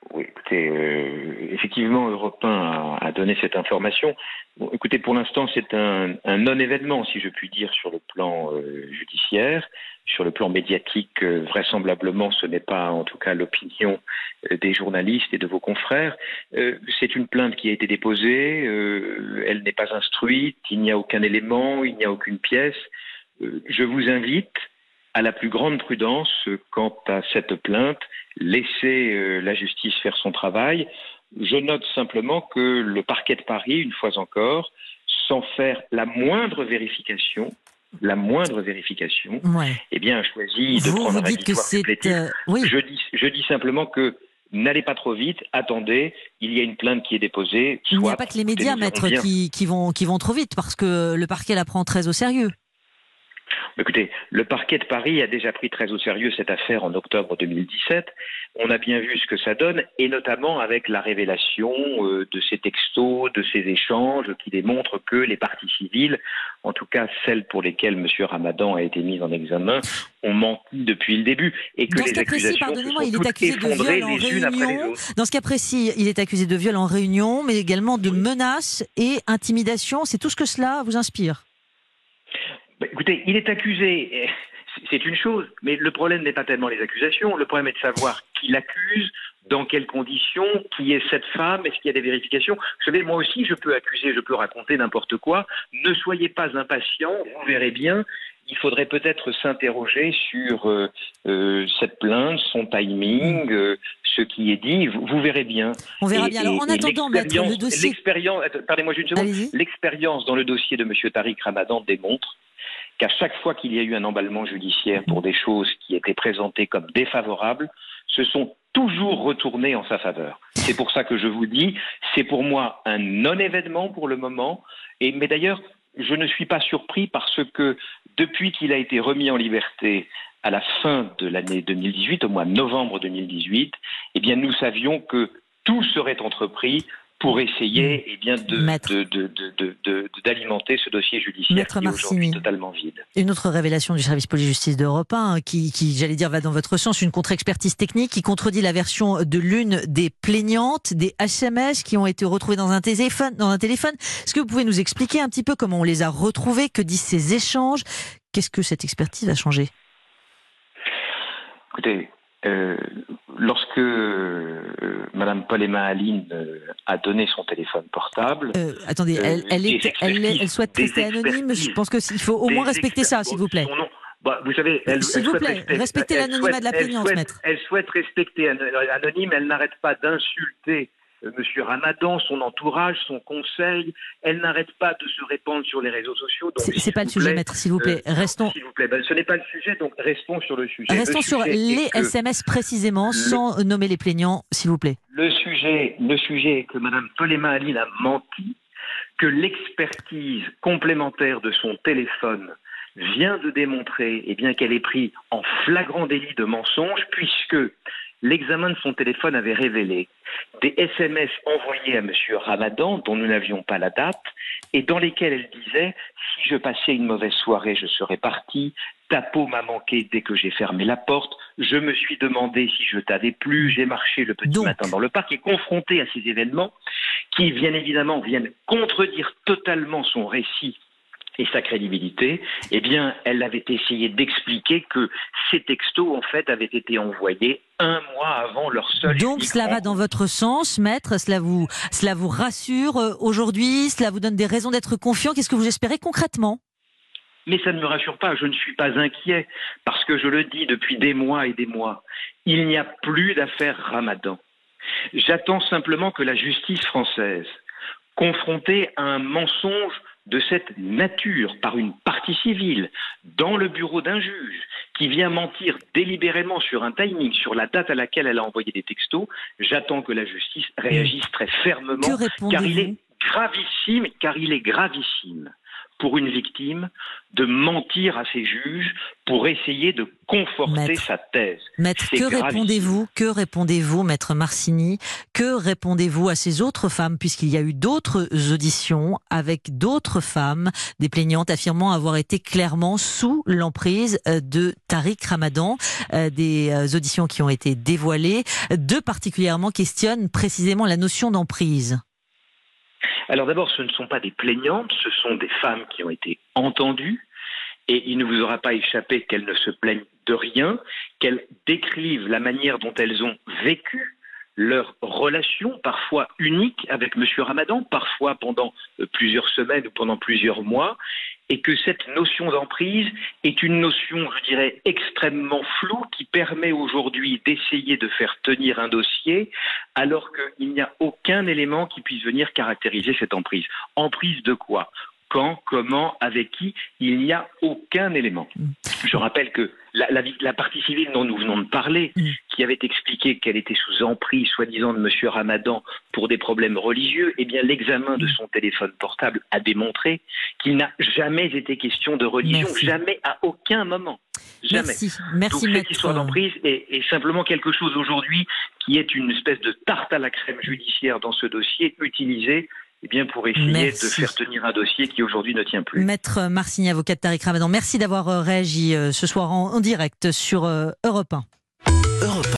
Oui, écoutez, effectivement, Europe 1 a donné cette information. Bon, écoutez, pour l'instant, c'est un non-événement, si je puis dire, sur le plan judiciaire. Sur le plan médiatique, vraisemblablement, ce n'est pas, en tout cas, l'opinion des journalistes et de vos confrères. C'est une plainte qui a été déposée, elle n'est pas instruite, il n'y a aucun élément, il n'y a aucune pièce. Je vous invite à la plus grande prudence quant à cette plainte, laisser la justice faire son travail. Je note simplement que le parquet de Paris, une fois encore, sans faire la moindre vérification, Ouais. eh bien, a choisi de Vous prendre un dites que réquisitoire c'est... supplétif. oui, Je dis simplement que n'allez pas trop vite, attendez, il y a une plainte qui est déposée, il n'y a soit, pas que les écoutez, médias, nous verrons maître, bien. qui vont trop vite, parce que le parquet la prend très au sérieux. Écoutez, le parquet de Paris a déjà pris très au sérieux cette affaire en octobre 2017. On a bien vu ce que ça donne, et notamment avec la révélation de ces textos, de ces échanges qui démontrent que les parties civiles, en tout cas celles pour lesquelles M. Ramadan a été mis en examen, ont menti depuis le début, et que Dans ce les cas précis, accusations se pardonnez-moi, sont il est toutes accusé de effondrées viol en les unes après les réunion. autres. Dans ce cas précis, il est accusé de viol en réunion, mais également de menaces et intimidation. C'est tout ce que cela vous inspire? Écoutez, il est accusé, c'est une chose, mais le problème n'est pas tellement les accusations, le problème est de savoir qui l'accuse, dans quelles conditions, qui est cette femme, est-ce qu'il y a des vérifications. Vous savez, moi aussi, je peux accuser, je peux raconter n'importe quoi. Ne soyez pas impatients, vous verrez bien. Il faudrait peut-être s'interroger sur cette plainte, son timing, ce qui est dit. Vous verrez bien. On verra bien. Alors, en attendant, maître, le dossier... Pardonnez-moi une seconde. Allez-y. L'expérience dans le dossier de M. Tariq Ramadan démontre qu'à chaque fois qu'il y a eu un emballement judiciaire pour des choses qui étaient présentées comme défavorables, se sont toujours retournées en sa faveur. C'est pour ça que je vous dis, c'est pour moi un non-événement pour le moment. Mais d'ailleurs, je ne suis pas surpris parce que depuis qu'il a été remis en liberté à la fin de l'année 2018, au mois de novembre 2018, eh bien, nous savions que tout serait entrepris pour essayer d'alimenter ce dossier judiciaire Maître qui est aujourd'hui Marcini, totalement vide. une autre révélation du service police-justice d'Europe 1 qui, j'allais dire, va dans votre sens, une contre-expertise technique qui contredit la version de l'une des plaignantes, des SMS qui ont été retrouvés dans un téléphone. Est-ce que vous pouvez nous expliquer un petit peu comment on les a retrouvés, que disent ces échanges? Qu'est-ce que cette expertise va changer? Écoutez, lorsque Madame Polema Aline a donné son téléphone portable... attendez, elle souhaite rester anonyme. Je pense qu'il faut au moins respecter ça, s'il vous plaît. Vous savez, s'il vous plaît, respectez l'anonymat de la plaignante, maître. Elle souhaite rester anonyme, elle n'arrête pas d'insulter Monsieur Ramadan, son entourage, son conseil. Elle n'arrête pas de se répandre sur les réseaux sociaux. C'est pas le sujet, maître, s'il vous plaît. Restons. S'il vous plaît, ce n'est pas le sujet, donc restons sur le sujet. Restons sur les SMS précisément, sans nommer les plaignants, s'il vous plaît. Le sujet est que Madame Polema Aline a menti, que l'expertise complémentaire de son téléphone vient de démontrer qu'elle est prise en flagrant délit de mensonge, puisque l'examen de son téléphone avait révélé des SMS envoyés à M. Ramadan, dont nous n'avions pas la date, et dans lesquels elle disait « Si je passais une mauvaise soirée, je serais partie. Ta peau m'a manqué dès que j'ai fermé la porte. Je me suis demandé si je t'avais plu. J'ai marché le petit matin dans le parc. » Et confrontée à ces événements qui, bien évidemment, viennent contredire totalement son récit et sa crédibilité, elle avait essayé d'expliquer que ces textos, en fait, avaient été envoyés un mois avant leur seul... Donc cela va dans votre sens, maître? Cela vous rassure aujourd'hui? Cela vous donne des raisons d'être confiant? Qu'est-ce que vous espérez concrètement? Mais ça ne me rassure pas, je ne suis pas inquiet, parce que je le dis depuis des mois et des mois, il n'y a plus d'affaire Ramadan. J'attends simplement que la justice française, confrontée à un mensonge de cette nature par une partie civile dans le bureau d'un juge qui vient mentir délibérément sur un timing, sur la date à laquelle elle a envoyé des textos, j'attends que la justice réagisse très fermement, car il est gravissime pour une victime de mentir à ses juges pour essayer de conforter sa thèse. Maître, que répondez-vous, Maître Marcigny? Que répondez-vous à ces autres femmes, puisqu'il y a eu d'autres auditions avec d'autres femmes, des plaignantes affirmant avoir été clairement sous l'emprise de Tariq Ramadan, des auditions qui ont été dévoilées. Deux particulièrement questionnent précisément la notion d'emprise. Alors d'abord, ce ne sont pas des plaignantes, ce sont des femmes qui ont été entendues, et il ne vous aura pas échappé qu'elles ne se plaignent de rien, qu'elles décrivent la manière dont elles ont vécu leur relation, parfois unique, avec M. Ramadan, parfois pendant plusieurs semaines ou pendant plusieurs mois, et que cette notion d'emprise est une notion, je dirais, extrêmement floue qui permet aujourd'hui d'essayer de faire tenir un dossier alors qu'il n'y a aucun élément qui puisse venir caractériser cette emprise. Emprise de quoi ? Quand, comment, avec qui? Il n'y a aucun élément. Je rappelle que la partie civile dont nous venons de parler, qui avait expliqué qu'elle était sous emprise, soi-disant, de M. Ramadan pour des problèmes religieux, eh bien, l'examen de son téléphone portable a démontré qu'il n'a jamais été question de religion, jamais, à aucun moment. Jamais. Merci, donc cette histoire d'emprise est simplement quelque chose aujourd'hui qui est une espèce de tarte à la crème judiciaire dans ce dossier utilisé pour essayer de faire tenir un dossier qui aujourd'hui ne tient plus. Maître Marcigny, avocat de Tariq Ramadan, merci d'avoir réagi ce soir en direct sur Europe 1.